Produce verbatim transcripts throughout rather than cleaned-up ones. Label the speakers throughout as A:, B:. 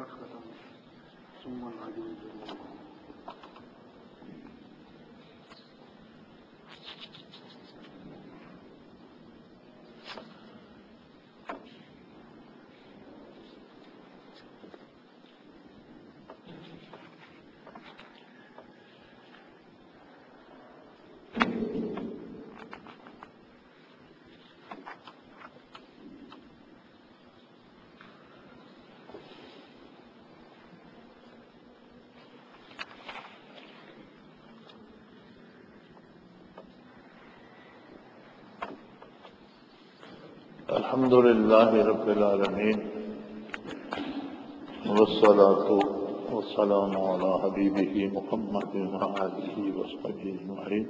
A: الحمد للہ رب العالمین والصلاة والسلام علی حبیبہ محمد وآلہ وصحبہ اجمعین۔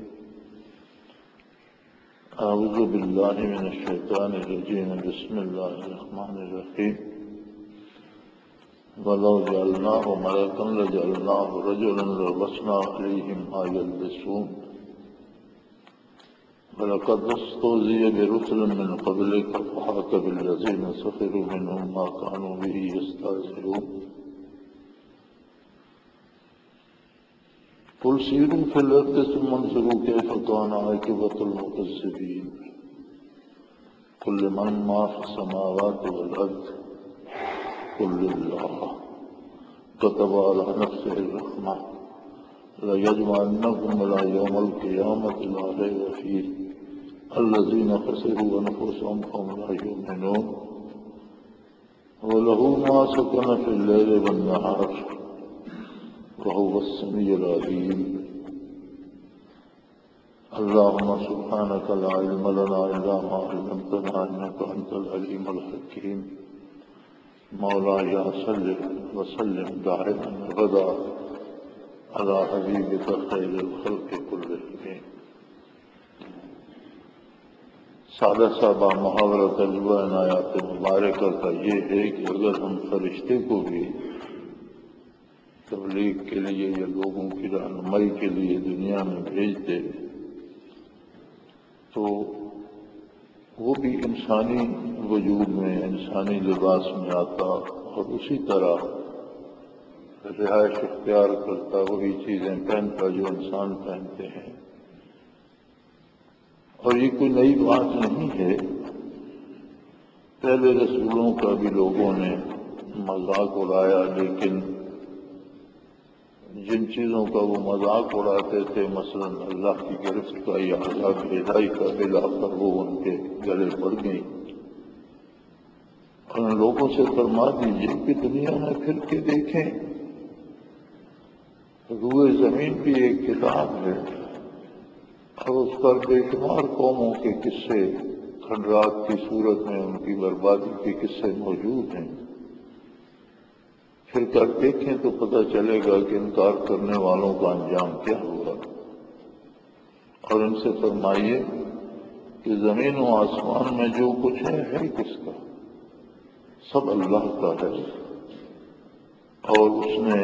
A: اعوذ باللہ من الشیطان الرجیم، بسم اللہ الرحمن الرحیم۔ وَلَوْ جَعَلْنَاهُ مَلَكًا لَجَعَلْنَاهُ رَجُلًا لَلْبَسْنَا عَلَيْهِمْ مَا يَلْبِسُونَ وَلَقَدْ اسْتُهْزِئَ بِرُسُلٍ مِّن قَبْلِكَ فَحَاقَ بِالَّذِينَ سَخِرُوا مِنْهُم مَّا كَانُوا بِهِ يَسْتَهْزِئُونَ۔ قُلْ سِيرُوا فِي الْأَرْضِ ثُمَّ انظُرُوا كَيْفَ كَانَ عَاقِبَةُ الْمُكَذِّبِينَ۔ قُل لِّمَن مَّا فِي السَّمَاوَاتِ وَالْأَرْضِ قُل لِّلَّهِ كَتَبَ عَلَىٰ نَفْسِهِ الرَّحْمَةَ لَيَجْمَعَنَّكُمْ إِلَىٰ يَوْمِ الْقِيَامَةِ لَا رَيْبَ فِيهِ الذين خسروا أنفسهم فهم لا يؤمنون۔ وله ما سكن في الليل والنهار وهو السميع العليم۔ اللهم سبحانك لا علم لنا إلا ما علمتنا إنك أنت العليم الحكيم۔ مولاي صل وسلم دائما أبدا على حبيبك خير الخلق كلهم۔ سادہ صاحبہ محاورہ تجربہ عنایات مبارکہ کا یہ ہے کہ اگر ہم فرشتے کو بھی تبلیغ کے لیے یا لوگوں کی رہنمائی کے لیے دنیا میں بھیجتے تو وہ بھی انسانی وجود میں انسانی لباس میں آتا اور اسی طرح رہائش اختیار کرتا، وہی چیزیں پہنتا جو انسان پہنتے ہیں۔ اور یہ کوئی نئی بات نہیں ہے، پہلے رسولوں کا بھی لوگوں نے مذاق اڑایا، لیکن جن چیزوں کا وہ مذاق اڑاتے تھے مثلا اللہ کی گرفت کا یا عذاب الہی کا، بلا کر وہ ان کے گلے پڑ گئی۔ اور ان لوگوں سے فرما دیجیے کہ دنیا میں پھر کے دیکھیں، روئے زمین بھی ایک کتاب ہے اور اس پر بے شمار قوموں کے قصے کھنڈرات کی صورت میں ان کی بربادی کے قصے موجود ہیں۔ پھر کر دیکھیں تو پتہ چلے گا کہ انکار کرنے والوں کا انجام کیا ہوا۔ اور ان سے فرمائیے کہ زمین و آسمان میں جو کچھ ہے ہے کس کا؟ سب اللہ کا ہے، اور اس نے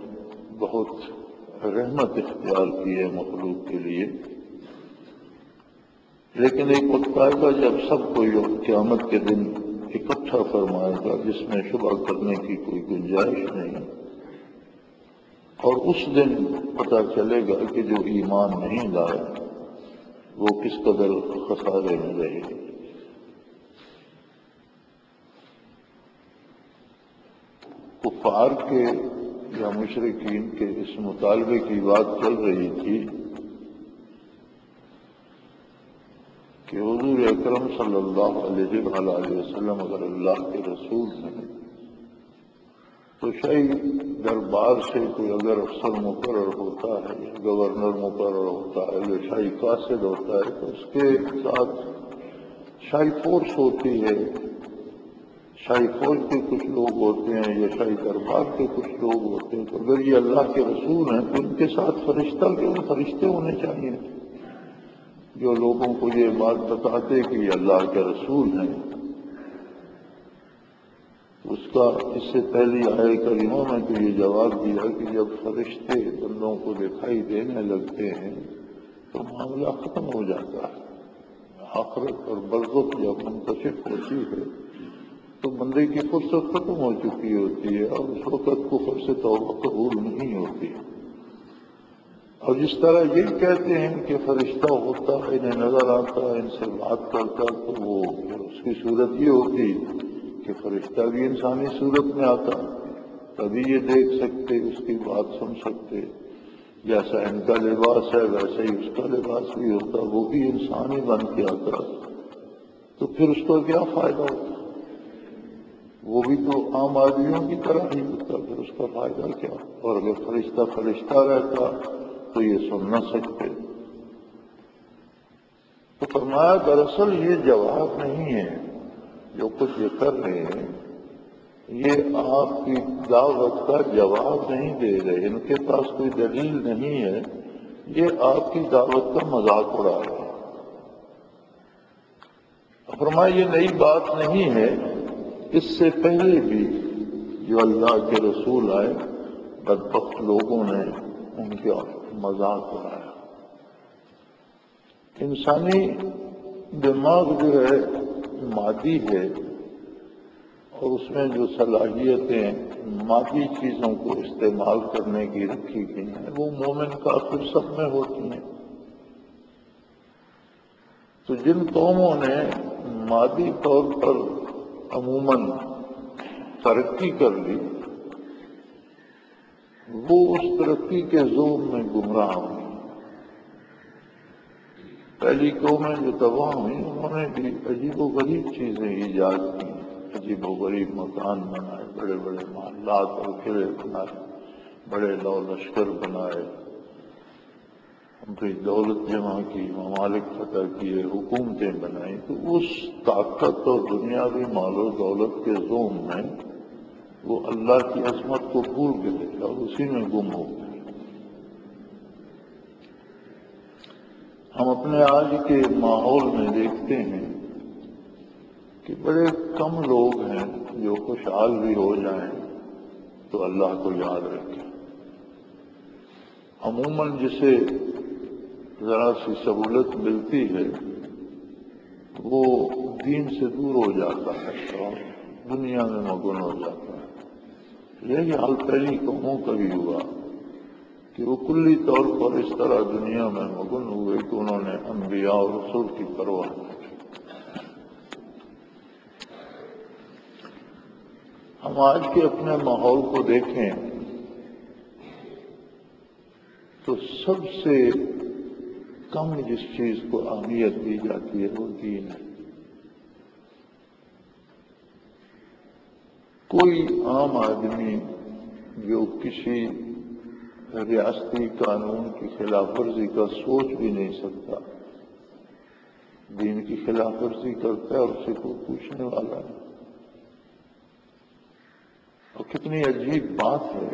A: بہت رحمت اختیار کی ہے مخلوق کے لیے۔ لیکن ایک وقت آئے گا جب سب کو قیامت کے دن اکٹھا فرمائے گا، جس میں شبہ کرنے کی کوئی گنجائش نہیں، اور اس دن پتہ چلے گا کہ جو ایمان نہیں لائے وہ کس قدر خسارے میں رہے۔ کفار کے یا مشرکین کے اس مطالبے کی بات چل رہی تھی کہ حضور اکرم صلی اللہ علیہ وآلہ وسلم اگر اللہ کے رسول ہیں تو شاید دربار سے کوئی اگر افسر مقرر ہوتا ہے یا گورنر مقرر ہوتا ہے یا شاہی قاصد ہوتا ہے تو اس کے ساتھ شاہی فورس ہوتی ہے، شاہی فوج کے کچھ لوگ ہوتے ہیں یا شاہی دربار کے کچھ لوگ ہوتے ہیں۔ تو اگر یہ اللہ کے رسول ہیں تو ان کے ساتھ فرشتہ کے فرشتے ہونے چاہیے جو لوگوں کو یہ بات بتاتے کہ یہ اللہ کے رسول ہیں۔ اس کا اس سے پہلی آئے کریمہ میں تو یہ جواب دیا کہ جب فرشتے بندوں کو دکھائی دینے لگتے ہیں تو معاملہ ختم ہو جاتا ہے۔ آخرت اور برزخ جب منکشف ہوتی ہے تو بندے کی فرصت ختم ہو چکی ہوتی ہے اور اس وقت کفر سے توبہ قبول نہیں ہوتی. اور جس طرح یہ کہتے ہیں کہ فرشتہ ہوتا ہے، انہیں نظر آتا ہے، ان سے بات کرتا، تو وہ اس کی صورت یہ ہوتی کہ فرشتہ بھی انسانی صورت میں آتا، تبھی یہ دیکھ سکتے، اس کی بات سن سکتے. جیسا ان کا لباس ہے ویسے ہی اس کا لباس بھی ہوتا، وہ بھی انسان ہی بن کے آتا. تو پھر اس کو کیا فائدہ ہوتا؟ وہ بھی تو عام آدمیوں کی طرح ہی ہوتا، پھر اس کا فائدہ کیا؟ اور اگر فرشتہ فرشتہ رہتا تو یہ سن نہ سکتے. تو فرمایا دراصل یہ جواب نہیں ہے جو کچھ یہ کر رہے ہیں، یہ آپ کی دعوت کا جواب نہیں دے رہے، ان کے پاس کوئی دلیل نہیں ہے، یہ آپ کی دعوت کا مذاق اڑا رہے ہیں. فرمایا یہ نئی بات نہیں ہے، اس سے پہلے بھی جو اللہ کے رسول آئے بدبخت لوگوں نے ان کا مذاق اڑایا. انسانی دماغ جو ہے مادی ہے اور اس میں جو صلاحیتیں مادی چیزوں کو استعمال کرنے کی رکھی گئی ہیں وہ مومن کافر سب میں ہوتی ہیں. تو جن قوموں نے مادی طور پر عموماً ترقی کر لی وہ اس ترقی کے زور میں گمراہ ہوئی. پہلی قومیں جو تباہ ہوئی انہوں نے بھی عجیب و غریب چیزیں ایجاد کی، عجیب و غریب مکان بنائے، بڑے بڑے محلات اور قلعے بنائے، بڑے لو لشکر بنائے، کوئی دولت جمع کی، ممالک فتح کیے، حکومتیں بنائیں. تو اس طاقت اور دنیاوی مال و دولت کے زوم میں وہ اللہ کی عظمت کو بھول گئے اور اسی میں گم ہو گئے. ہم اپنے آج کے ماحول میں دیکھتے ہیں کہ بڑے کم لوگ ہیں جو خوشحال بھی ہو جائیں تو اللہ کو یاد رکھیں. عموماً جسے ذرا سی سہولت ملتی ہے وہ دین سے دور ہو جاتا ہے اور دنیا میں مگن ہو جاتا ہے. یہی حال پہلی قوموں کا بھی ہوا کہ وہ کلی طور پر اس طرح دنیا میں مگن ہوئے کہ انہوں نے انبیاء اور رسول کی پرواہ نہیں کی. ہم آج کے اپنے ماحول کو دیکھیں تو سب سے کم جس چیز کو اہمیت دی جاتی ہے وہ دین ہے. کوئی عام آدمی جو کسی ریاستی قانون کی خلاف ورزی کا سوچ بھی نہیں سکتا دین کی خلاف ورزی کرتا ہے اور اسے کوئی پوچھنے والا نہیں. اور کتنی عجیب بات ہے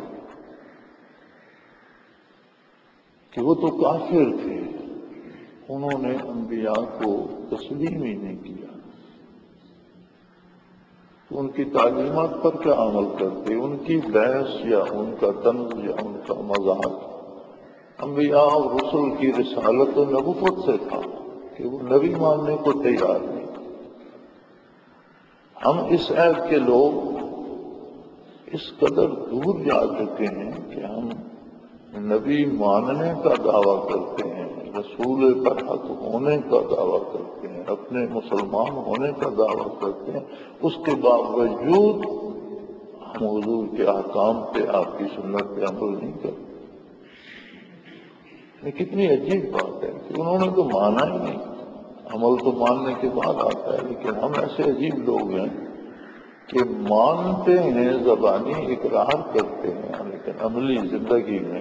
A: کہ وہ تو کافر تھے، انہوں نے انبیاء کو تسلیم ہی نہیں کیا. ان کی تعلیمات پر کیا عمل کرتے؟ ان کی بحث یا ان کا طنز یا ان کا مذاق انبیاء اور رسول کی رسالت و نبوت سے تھا کہ وہ نبی ماننے کو تیار نہیں. ہم اس عہد کے لوگ اس قدر دور جا چکے ہیں کہ ہم نبی ماننے کا دعویٰ کرتے ہیں، رسول پر حق ہونے کا دعویٰ کرتے ہیں، اپنے مسلمان ہونے کا دعویٰ کرتے ہیں، اس کے باوجود ہم حضور کے احکام پہ، آپ کی سنت پہ عمل نہیں کرتے. یہ کتنی عجیب بات ہے کہ انہوں نے تو مانا ہی نہیں. عمل تو ماننے کے بعد آتا ہے، لیکن ہم ایسے عجیب لوگ ہیں کہ مانتے ہیں، زبانی اقرار کرتے ہیں، لیکن عملی زندگی میں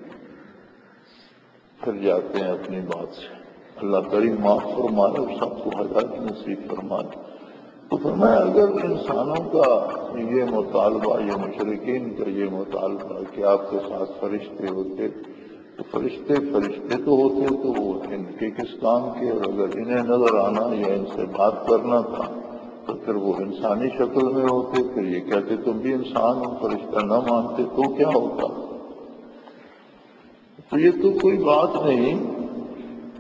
A: پھر جاتے ہیں اپنی بات سے. اللہ کریم معاف فرمائے اور سب کو ہدایت نصیب فرمائے. تو فرمایا اگر انسانوں کا یہ مطالبہ، یہ مشرکین کا یہ مطالبہ کہ آپ کے ساتھ فرشتے ہوتے تو فرشتے فرشتے تو ہوتے تو وہ ان کے کس کام کے؟ اور اگر انہیں نظر آنا یا ان سے بات کرنا تھا تو پھر وہ انسانی شکل میں ہوتے، پھر یہ کہتے تم بھی انسان ہو، فرشتہ نہ مانتے تو کیا ہوتا؟ تو یہ تو کوئی بات نہیں،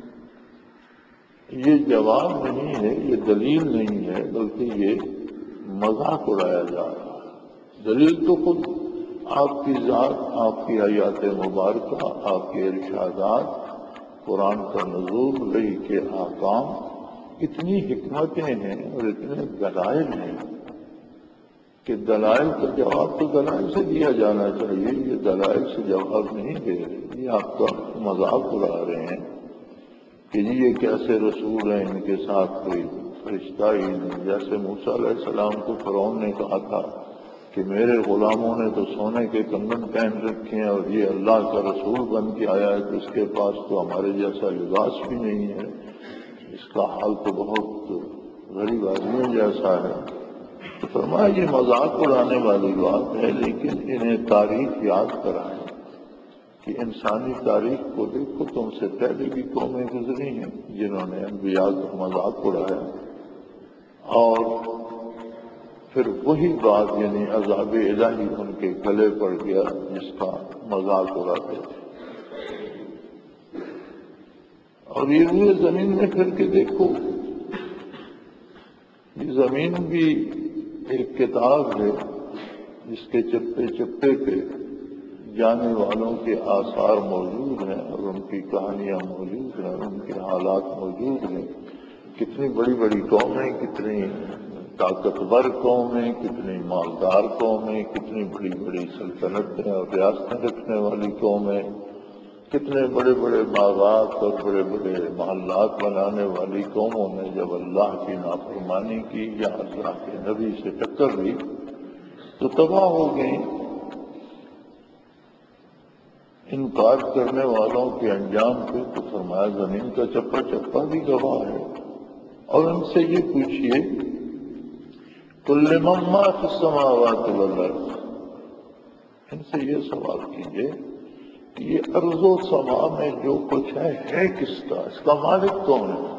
A: یہ جواب نہیں ہے، یہ دلیل نہیں ہے، بلکہ یہ مذاق اڑایا جا رہا ہے۔ دلیل تو خود آپ کی ذات، آپ کی حیات مبارکہ، آپ کے ارشادات، قرآن کا نزول، وحی کے احکام، اتنی حکمتیں ہیں اور اتنے دلائل ہیں کہ دلائل کا جواب تو دلائل سے دیا جانا چاہیے۔ یہ دلائل سے جواب نہیں دے رہے، یہ آپ کا مذاق اڑا رہے ہیں کہ جی یہ کیسے رسول ہیں، ان کے ساتھ کوئی فرشتہ ہی نہیں۔ جیسے موسیٰ علیہ السلام کو فرعون نے کہا تھا کہ میرے غلاموں نے تو سونے کے کنگن پہن رکھے ہیں اور یہ اللہ کا رسول بن کے آیا ہے تو اس کے پاس تو ہمارے جیسا لباس بھی نہیں ہے، اس کا حال تو بہت غریب آدمیوں جیسا ہے۔ تو فرمایا یہ مذاق اڑانے والی بات ہے، لیکن انہیں تاریخ یاد کرائیں کہ انسانی تاریخ کو دیکھو، تم سے پہلے بھی قومیں گزری ہیں جنہوں نے انبیاء کا مذاق اڑایا، اور پھر وہی بات یعنی عذاب الہی ان کے گلے پڑ گیا جس کا مذاق اڑاتے تھے۔ اور یہ روئے زمین میں پھر کے دیکھو، یہ زمین بھی ایک کتاب ہے جس کے چپے چپے پہ جانے والوں کے آثار موجود ہیں اور ان کی کہانیاں موجود ہیں، ان کے حالات موجود ہیں۔ کتنی بڑی بڑی قومیں، کتنی طاقتور قومیں، کتنی مالدار قومیں، کتنی بڑی بڑی سلطنتیں اور ریاستیں رکھنے والی قومیں، کتنے بڑے بڑے باغات اور بڑے بڑے محلات بنانے والی قوموں نے جب اللہ کی نافرمانی کی یا اللہ کے نبی سے ٹکر لی تو تباہ ہو گئیں۔ انکار کرنے والوں کے انجام پہ تو فرمایا زمین کا چپا چپا بھی گواہ ہے۔ اور ان سے یہ پوچھئے قل لمن ما فی السماوات والارض، ان سے یہ سوال کیجئے کہ یہ ارض و سما میں جو کچھ ہے ہے کس کا، اس کا مالک کون ہے؟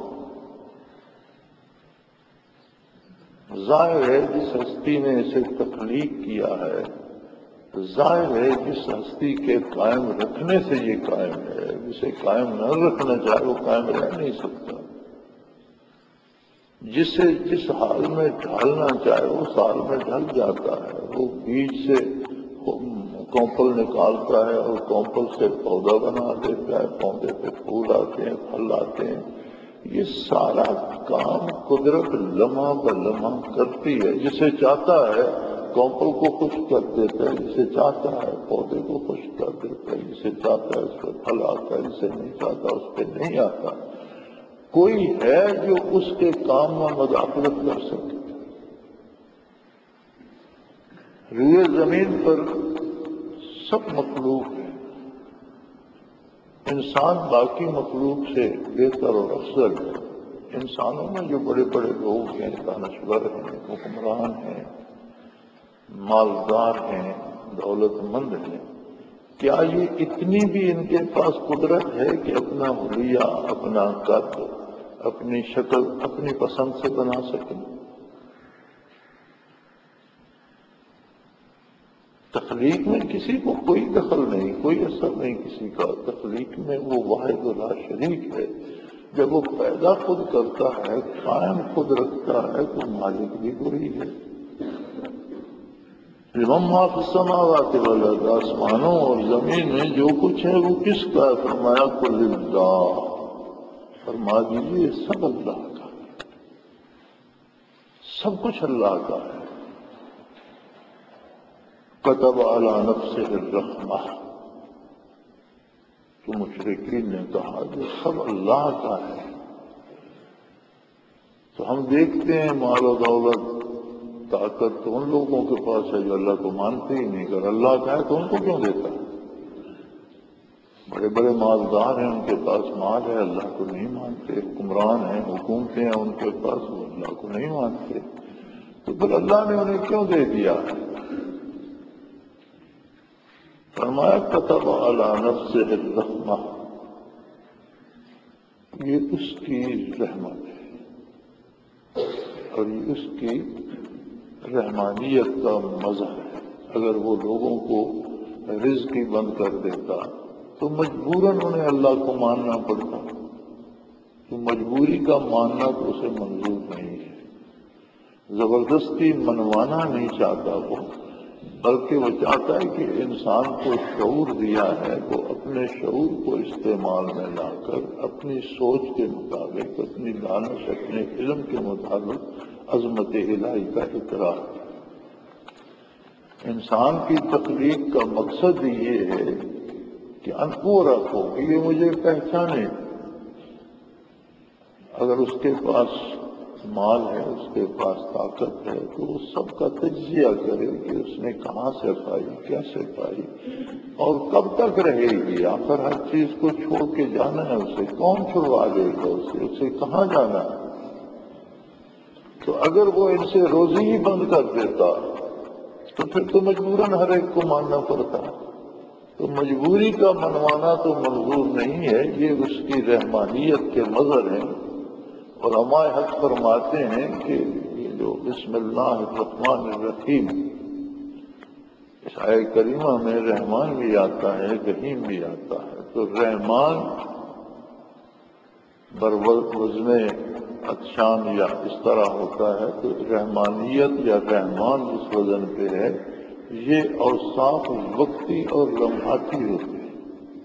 A: ظاہر ہے جس ہستی نے اسے تخلیق کیا ہے، ظاہر ہے جس ہستی کے قائم رکھنے سے یہ قائم ہے، جسے قائم نہ رکھنا چاہے وہ قائم رہ نہیں سکتا، جسے جس حال میں ڈھالنا چاہے اس حال میں ڈھل جاتا ہے۔ وہ بیج سے کونپل نکالتا ہے اور کونپل سے پودا بنا دیتا ہے، پودے پہ پھول آتے ہیں، پھل آتے ہیں۔ یہ سارا کام قدرت لمحہ بہ لمحہ کرتی ہے، جسے چاہتا ہے کونپل کو خشک کر دیتا ہے، جسے چاہتا ہے پودے کو خشک کر دیتا ہے، جسے چاہتا ہے اس پہ پھل آتا ہے، جسے نہیں چاہتا اس پہ نہیں آتا۔ کوئی ہے جو اس کے کام میں مداخلت کر سکے؟ روئے زمین پر سب مخلوق ہیں، انسان باقی مخلوق سے بہتر اور افضل ہے۔ انسانوں میں جو بڑے بڑے لوگ ہیں، دانشور ہیں، حکمران ہیں، مالدار ہیں، دولت مند ہیں، کیا یہ اتنی بھی ان کے پاس قدرت ہے کہ اپنا حلیہ، اپنا قد، اپنی شکل اپنی پسند سے بنا سکیں؟ تخلیق میں کسی کو کوئی دخل نہیں، کوئی اثر نہیں کسی کا۔ تخلیق میں وہ واحد لا شریک ہے۔ جب وہ پیدا خود کرتا ہے، قائم خود رکھتا ہے، تو مالک بھی وہی ہے۔ لمن ما فی السماوات والارض، آسمانوں اور زمین میں جو کچھ ہے وہ کس کا ہے؟ فرمایا قل للہ، فرما دیجیے سب اللہ کا ہے، سب کچھ اللہ کا ہے۔ كتب علی نفسہ الرحمہ، تو مشرکین نے کہا جو سب اللہ کا ہے، تو ہم دیکھتے ہیں مال و دولت، طاقت تو ان لوگوں کے پاس ہے جو اللہ کو مانتے ہی نہیں۔ اگر اللہ کا ہے تو ان کو کیوں دیتا ہے؟ بڑے بڑے مالدار ہیں، ان کے پاس مال ہے، اللہ کو نہیں مانتے۔ حکمران ہیں، حکومتیں ہیں ان کے پاس، وہ اللہ کو نہیں مانتے، تو پھر اللہ نے انہیں کیوں دے دیا؟ فرمایا كتب علی نفسہ الرحمہ، یہ اس کی رحمت ہے اور یہ اس کی رحمانیت کا مظہر ہے۔ اگر وہ لوگوں کو رزق ہی بند کر دیتا تو مجبوراً انہیں اللہ کو ماننا پڑتا، تو مجبوری کا ماننا تو اسے منظور نہیں ہے۔ زبردستی منوانا نہیں چاہتا وہ، بلکہ وہ چاہتا ہے کہ انسان کو شعور دیا ہے، وہ اپنے شعور کو استعمال میں لا کر اپنی سوچ کے مطابق، اپنی دانش، اپنے علم کے مطابق عظمت الہی کا اقرار کرے۔ انسان کی تخلیق کا مقصد یہ ہے کہ ان کو رکھو کہ یہ مجھے پہچانے۔ اگر اس کے پاس مال ہے، اس کے پاس طاقت ہے، تو وہ سب کا تجزیہ کرے کہ اس نے کہاں سے پائی، کیسے پائی اور کب تک رہے گی۔ آخر ہر چیز کو چھوڑ کے جانا ہے، اسے کون چھڑوا دے گا، اسے اسے کہاں جانا ہے؟ تو اگر وہ ان سے روزی ہی بند کر دیتا تو پھر تو مجبوراً ہر ایک کو ماننا پڑتا ہے۔ تو مجبوری کا منوانا تو منظور نہیں ہے، یہ اس کی رحمانیت کے مظہر ہیں۔ علماء حق فرماتے ہیں کہ یہ جو بسم اللہ الرحمن الرحیم، اس آیہ کریمہ میں رحمان بھی آتا ہے، رحیم بھی آتا ہے۔ تو رحمان بروزن اطشان یا اس طرح ہوتا ہے، تو رحمانیت یا رحمان جس وزن پہ ہے، یہ اوصاف وقتی اور لمحاتی ہوتے ہیں۔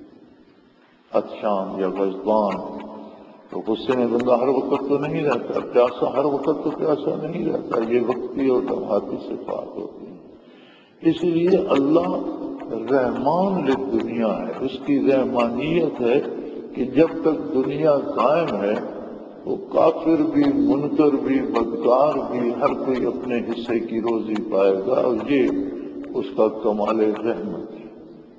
A: اطشان یا غضبان، تو غصے میں بندہ ہر وقت تو نہیں رہتا، پیاسا ہر وقت تو پیاسا نہیں رہتا، یہ وقتی اور لمحاتی صفات ہوتی ہیں۔ اس لیے اللہ رحمان للدنیا ہے، اس کی رحمانیت ہے کہ جب تک دنیا قائم ہے وہ کافر بھی، منکر بھی، بدکار بھی، ہر کوئی اپنے حصے کی روزی پائے گا، اور یہ اس کا کمال رحمت ہے۔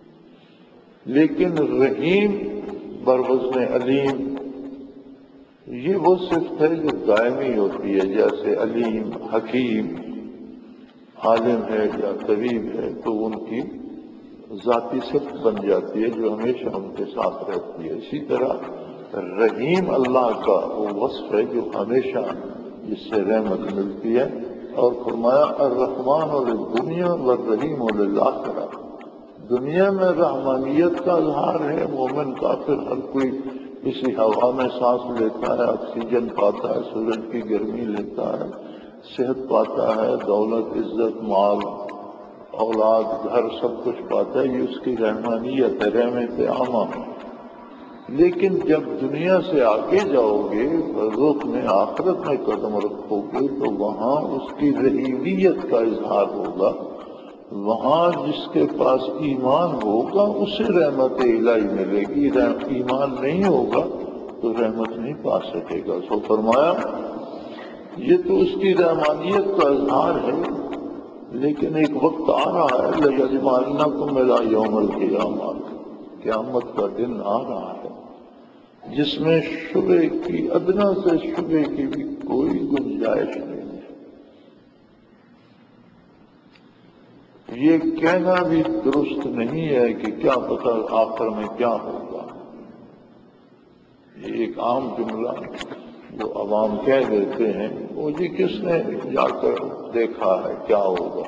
A: لیکن رحیم بروزن علیم، یہ وہ صفت ہے جو دائمی ہوتی ہے، جیسے علیم، حکیم، عالم ہے یا طبیب ہے، تو ان کی ذاتی صفت بن جاتی ہے جو ہمیشہ ان کے ساتھ رہتی ہے۔ اسی طرح رحیم اللہ کا وہ وصف ہے جو ہمیشہ جس سے رحمت ملتی ہے، اور فرمایا الرحمن للدنیا والرحیم للآخرہ۔ دنیا میں رحمانیت کا اظہار ہے، مومن کافر ہر کوئی اسی ہوا میں سانس لیتا ہے، آکسیجن پاتا ہے، سورج کی گرمی لیتا ہے، صحت پاتا ہے، دولت، عزت، مال، اولاد، گھر، سب کچھ پاتا ہے، یہ اس کی رحمانیت ہے، رحمت عامہ۔ لیکن جب دنیا سے آگے جاؤ گے، برزخ میں، آخرت میں قدم رکھو گے، تو وہاں اس کی رحیمیت کا اظہار ہوگا۔ وہاں جس کے پاس ایمان ہوگا اسے رحمت الہی ملے گی، ایمان نہیں ہوگا تو رحمت نہیں پا سکے گا۔ سو فرمایا یہ تو اس کی رحمانیت کا اظہار ہے، لیکن ایک وقت آ رہا ہے لَيَجْمَعَنَّكُمْ إِلَىٰ يَوْمِ الْقِيَامَةِ، قیامت کا دن آ رہا ہے جس میں شبہ کی، ادنا سے شبہ کی بھی کوئی گنجائش نہیں ہے۔ یہ کہنا بھی درست نہیں ہے کہ کیا پتہ آخر میں کیا ہوگا۔ یہ ایک عام جملہ جو عوام کہہ دیتے ہیں، وہ جی کس نے جا کر دیکھا ہے کیا ہوگا،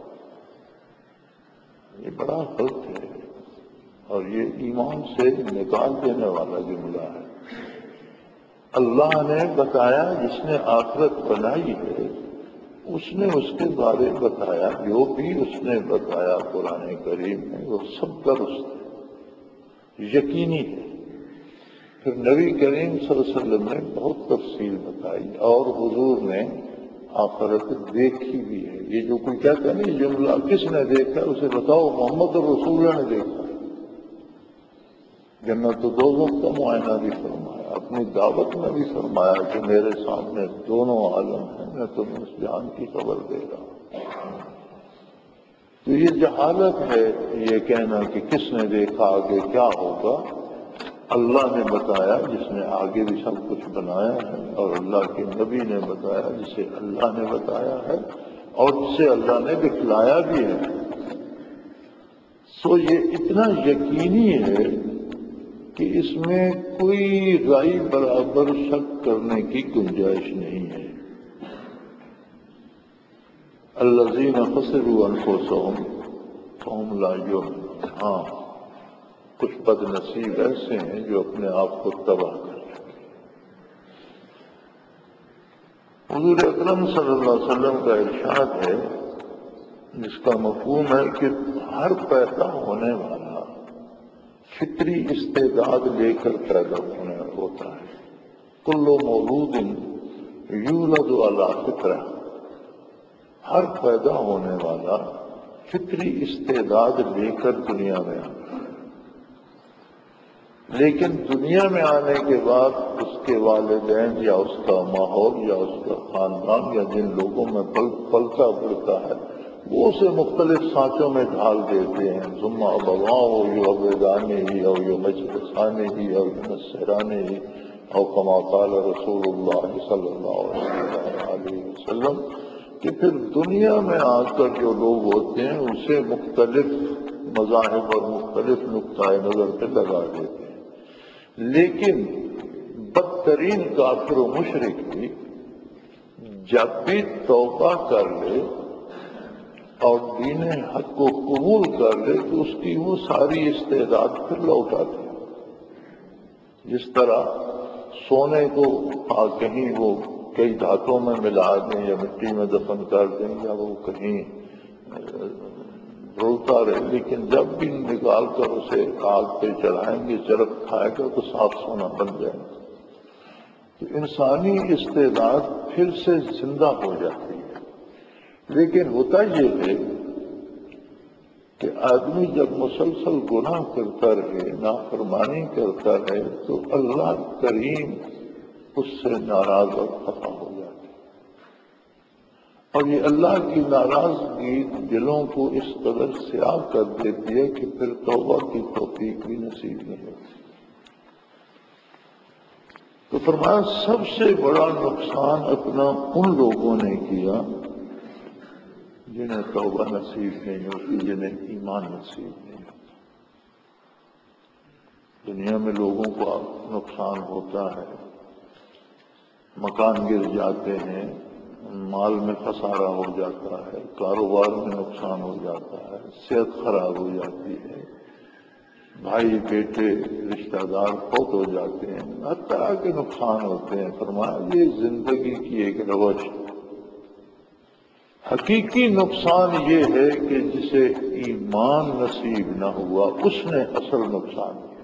A: یہ بڑا غلط ہے اور یہ ایمان سے نکال دینے والا جملہ ہے۔ اللہ نے بتایا، جس نے آخرت بنائی ہے اس نے اس کے بارے بتایا، جو بھی اس نے بتایا قرآن کریم میں وہ سب درست ہے، یقینی ہے۔ پھر نبی کریم صلی اللہ علیہ وسلم نے بہت تفصیل بتائی، اور حضور نے آخرت دیکھی بھی ہے۔ یہ جو کوئی کہتا ہے نہیں جملہ کس نے دیکھا، اسے بتاؤ محمد رسول اللہ نے دیکھا۔ جنت و دوزخ کا معائنہ بھی فرمایا، اپنی دعوت میں بھی فرمایا کہ میرے سامنے دونوں عالم ہیں، میں تمہیں اس جہان کی خبر دے رہا ہوں۔ تو یہ جہالت ہے یہ کہنا کہ کس نے دیکھا آگے کیا ہوگا۔ اللہ نے بتایا جس نے آگے بھی سب کچھ بنایا ہے، اور اللہ کے نبی نے بتایا جسے اللہ نے بتایا ہے، اور جسے اللہ نے دکھلایا بھی ہے۔ سو یہ اتنا یقینی ہے کہ اس میں کوئی رائے برابر شک کرنے کی گنجائش نہیں ہے۔ الذین خسروا انفسهم فهم لا یؤمنون، ہاں کچھ بد نصیب ایسے ہیں جو اپنے آپ کو تباہ کر چکے۔ حضور اکرم صلی اللہ علیہ وسلم کا ارشاد ہے جس کا مفہوم ہے کہ ہر پیدا ہونے والا فطری استعداد لے کر پیدا ہونے ہوتا ہے. کل مولود یولد علی فطرہ، ہر پیدا ہونے والا فطری استعداد لے کر دنیا میں آتا ہے. لیکن دنیا میں آنے کے بعد اس کے والدین یا اس کا ماحول یا اس کا خاندان یا جن لوگوں میں پل پلتا بڑھتا ہے وہ اسے مختلف سانچوں میں ڈھال دیتے ہیں. ثم ابواہ یعوضانہ او یمجسانہ او ینصرانہ او کما قال رسول اللہ صلی اللہ علیہ وسلم، کہ پھر دنیا میں آ کر جو لوگ ہوتے ہیں اسے مختلف مذاہب اور مختلف نقطۂ نظر پہ لگا دیتے ہیں. لیکن بدترین کافر و مشرک بھی جب بھی توبہ کر لے اور دین حق کو قبول کر لے تو اس کی وہ ساری استعداد پھر لوٹاتے ہیں. جس طرح سونے کو کہیں وہ کئی دھاتوں میں ملا دیں یا مٹی میں دفن کر دیں یا وہ کہیں رولتا رہے، لیکن جب بھی نکال کر اسے آگ پہ چڑھائیں گے چرخ کھائے گا تو صاف سونا بن جائے گا. تو انسانی استعداد پھر سے زندہ ہو جاتی ہے. لیکن ہوتا یہ ہے کہ آدمی جب مسلسل گناہ کرتا رہے، نافرمانی کرتا رہے، تو اللہ کریم اس سے ناراض اور خفا ہو جاتا ہے. اور یہ اللہ کی ناراضگی دلوں کو اس قدر سیاہ کر دیتی ہے کہ پھر توبہ کی توفیق بھی نصیب نہیں ہوتی. تو فرمایا سب سے بڑا نقصان اپنا ان لوگوں نے کیا جنہیں توبہ نصیب نہیں ہوتی، جنہیں ایمان نصیب نہیں ہوتا. دنیا میں لوگوں کو نقصان ہوتا ہے، مکان گر جاتے ہیں، مال میں خسارہ ہو جاتا ہے، کاروبار میں نقصان ہو جاتا ہے، صحت خراب ہو جاتی ہے، بھائی بیٹے رشتہ دار فوت ہو جاتے ہیں، ہر طرح کے نقصان ہوتے ہیں. فرمایا یہ زندگی کی ایک روش ہے. حقیقی نقصان یہ ہے کہ جسے ایمان نصیب نہ ہوا اس نے اصل نقصان کیا.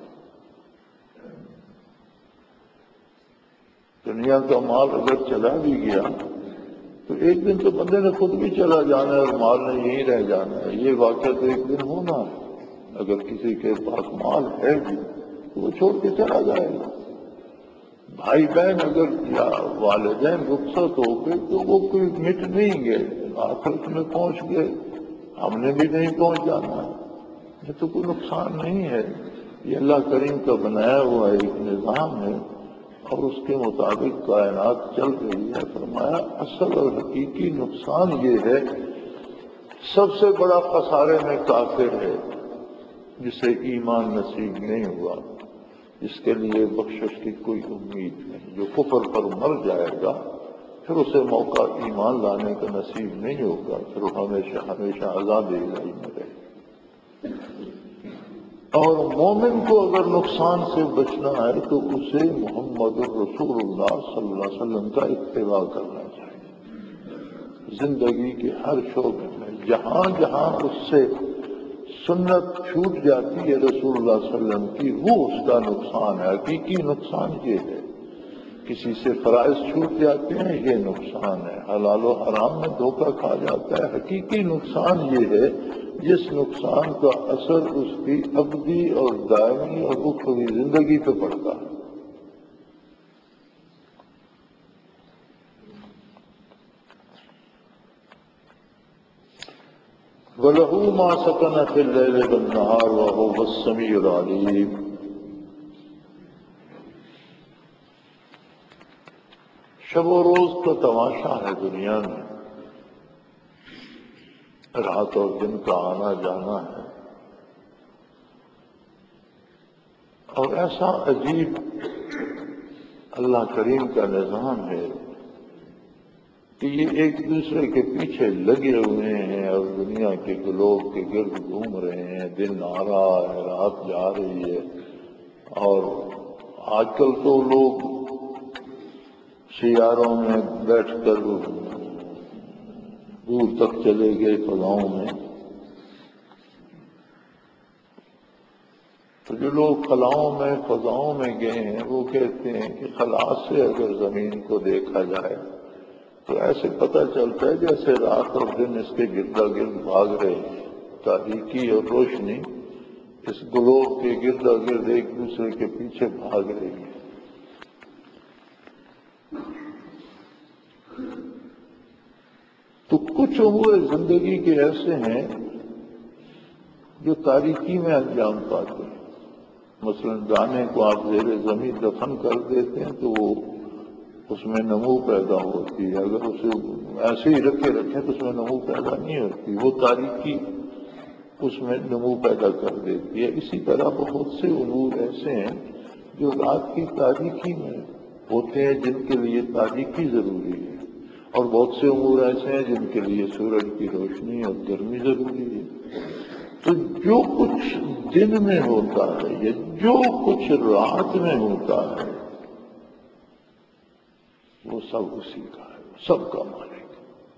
A: دنیا کا مال اگر چلا بھی گیا تو ایک دن تو بندے نے خود بھی چلا جانا ہے اور مال نے یہیں رہ جانا ہے. یہ واقعہ تو ایک دن ہونا ہے. اگر کسی کے پاس مال ہے بھی تو وہ چھوڑ کے چلا جائے گا. بھائی بہن اگر یا والدین رخصت ہو گئے تو وہ کوئی مٹ نہیں گئے، آخرت میں پہنچ گئے، ہم نے بھی نہیں پہنچ جانا ہے. یہ تو کوئی نقصان نہیں ہے. یہ اللہ کریم کا بنایا ہوا ایک نظام ہے اور اس کے مطابق کائنات چل رہی ہے. فرمایا اصل اور حقیقی نقصان یہ ہے، سب سے بڑا خسارے میں کافر ہے جسے ایمان نصیب نہیں ہوا، جس کے لیے بخشش کی کوئی امید نہیں. جو کفر پر مر جائے گا پھر اسے موقع ایمان لانے کا نصیب نہیں ہوگا، پھر وہ ہمیشہ ہمیشہ عذاب الہی میں رہے. اور مومن کو اگر نقصان سے بچنا ہے تو اسے محمد الرسول اللہ صلی اللہ علیہ وسلم کا اتباع کرنا چاہیے. زندگی کے ہر شعبے میں جہاں جہاں اس سے سنت چھوٹ جاتی ہے رسول اللہ صلی اللہ علیہ وسلم کی، وہ اس کا نقصان ہے. حقیقی نقصان یہ ہے. کسی سے فرائض چھوٹ جاتے ہیں، یہ نقصان ہے. حلال و حرام میں دھوکہ کھا جاتا ہے. حقیقی نقصان یہ ہے جس نقصان کا اثر اس کی ابدی اور دائمی اور اخروی زندگی پہ پڑتا ہے. وَلَهُ مَا سَكَنَ فِي اللَّيْلِ وَالنَّهَارِ وَهُوَ السَّمِيعُ الْعَلِيمُ. شب و روز کا تماشا ہے دنیا میں، رات اور دن کا آنا جانا ہے. اور ایسا عجیب اللہ کریم کا نظام ہے کہ یہ ایک دوسرے کے پیچھے لگے ہوئے ہیں اور دنیا کے گلوب کے گرد گھوم رہے ہیں. دن آ رہا ہے، رات جا رہی ہے. اور آج کل تو لوگ سیاروں میں بیٹھ کر دور تک چلے گئے فضاؤں میں، تو جو لوگ خلاؤں میں فضاؤں میں گئے ہیں وہ کہتے ہیں کہ خلا سے اگر زمین کو دیکھا جائے تو ایسے پتہ چلتا ہے جیسے رات اور دن اس کے گردا گرد بھاگ رہے ہیں، تاریکی اور روشنی اس گلوب کے گردا گرد ایک دوسرے کے پیچھے بھاگ رہی ہے۔ تو کچھ امور زندگی کے ایسے ہیں جو تاریکی میں انجام پاتے ہیں۔ مثلا دانے کو آپ زیر زمین دفن کر دیتے ہیں تو وہ اس میں نمو پیدا ہوتی ہے، اگر اسے ایسے ہی رکھے رکھیں تو اس میں نمو پیدا نہیں ہوتی، وہ تاریکی اس میں نمو پیدا کر دیتی ہے۔ اسی طرح بہت سے امور ایسے ہیں جو رات کی تاریکی میں ہوتے ہیں جن کے لیے تاریکی ضروری ہے، اور بہت سے امور ایسے ہیں جن کے لیے سورج کی روشنی اور گرمی ضروری ہے۔ تو جو کچھ دن میں ہوتا ہے یا جو کچھ رات میں ہوتا ہے وہ سب اسی کا ہے، سب کا مالک۔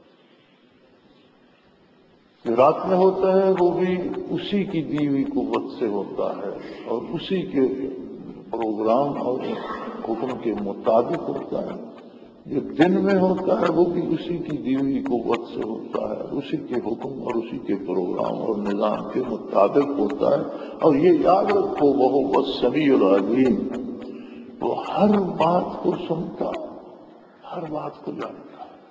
A: جو رات میں ہوتا ہے وہ بھی اسی کی دی ہوئی قوت سے ہوتا ہے اور اسی کے پروگرام اور حکم کے مطابق ہوتا ہے۔ جو دن میں ہوتا ہے وہ بھی اسی کی دی ہوئی قوت سے ہوتا ہے، اسی کے حکم اور اسی کے پروگرام اور نظام کے مطابق ہوتا ہے۔ اور یہ یاد رکھو وہ السمیع العلیم، وہ ہر بات کو سنتا، ہر بات کو جانتا ہے۔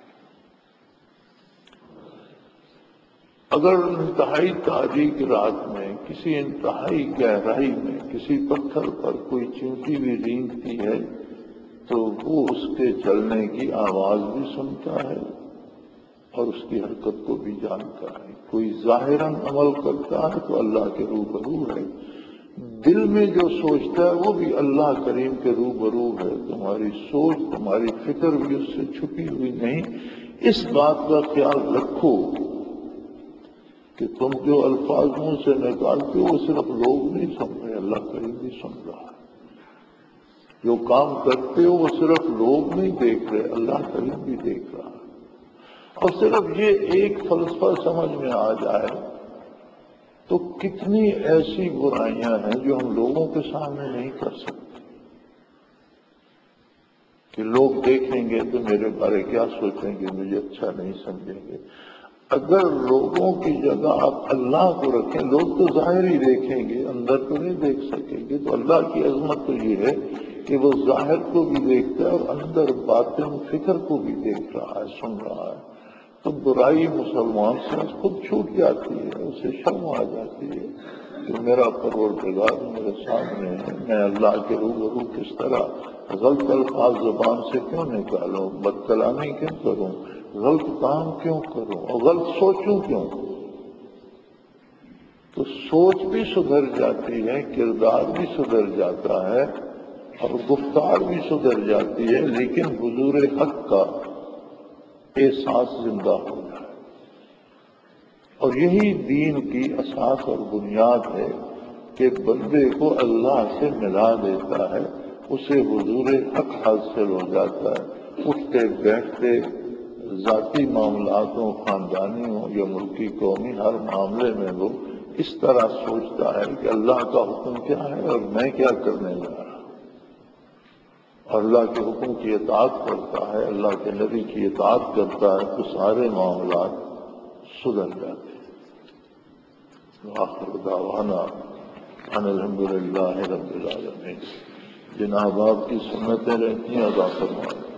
A: اگر انتہائی تاریک رات میں کسی انتہائی گہرائی میں کسی پتھر پر کوئی چینٹی بھی رینگتی ہے تو وہ اس کے چلنے کی آواز بھی سنتا ہے اور اس کی حرکت کو بھی جانتا ہے۔ کوئی ظاہراً عمل کرتا ہے تو اللہ کے روبرو ہے، دل میں جو سوچتا ہے وہ بھی اللہ کریم کے روبرو ہے۔ تمہاری سوچ تمہاری فکر بھی اس سے چھپی ہوئی نہیں۔ اس بات کا خیال رکھو کہ تم جو الفاظ منہ سے نکالتے ہو وہ صرف لوگ نہیں سن رہے، اللہ کریم بھی سن رہا ہے۔ جو کام کرتے ہو وہ صرف لوگ نہیں دیکھ رہے، اللہ کریم بھی دیکھ رہا ہے۔ اور صرف یہ ایک فلسفہ سمجھ میں آ جائے تو کتنی ایسی برائیاں ہیں جو ہم لوگوں کے سامنے نہیں کر سکتے کہ لوگ دیکھیں گے تو میرے بارے کیا سوچیں گے، مجھے اچھا نہیں سمجھیں گے۔ اگر لوگوں کی جگہ آپ اللہ کو رکھیں، لوگ تو ظاہر ہی دیکھیں گے، اندر تو نہیں دیکھ سکیں گے۔ تو اللہ کی عظمت تو یہ ہے کہ وہ ظاہر کو بھی دیکھتا ہے اور اندر باطن فکر کو بھی دیکھ رہا ہے، سن رہا ہے۔ تو برائی مسلمان سے خود چھوٹ جاتی ہے، اسے شرم آ جاتی ہے کہ میرا پروردگار میرے سامنے ہے، میں اللہ کے روبرو کس طرح غلط الفاظ زبان سے کیوں نکالوں، بد کلامی کیوں کروں، غلط کام کیوں کروں اور غلط سوچوں کیوں۔ تو سوچ بھی سدھر جاتی ہے، کردار بھی سدھر جاتا ہے اور گفتار بھی سدھر جاتی ہے، لیکن حضور حق کا احساس زندہ ہو جائے۔ اور یہی دین کی اساس اور بنیاد ہے کہ بندے کو اللہ سے ملا دیتا ہے، اسے حضور حق حاصل ہو جاتا ہے۔ اٹھتے بیٹھتے ذاتی معاملات ہوں، خاندانی ہوں یا ملکی قومی، ہر معاملے میں وہ اس طرح سوچتا ہے کہ اللہ کا حکم کیا ہے اور میں کیا کرنے جا رہا ہوں، اور اللہ کے حکم کی اطاعت کرتا ہے، اللہ کے نبی کی اطاعت کرتا ہے تو سارے معاملات سدھر جاتے ہیں۔ آخر دعوانا ان الحمدللہ رب العالمین۔ جن احباب کی سنتیں رہتی ہیں ادا فرمائیں۔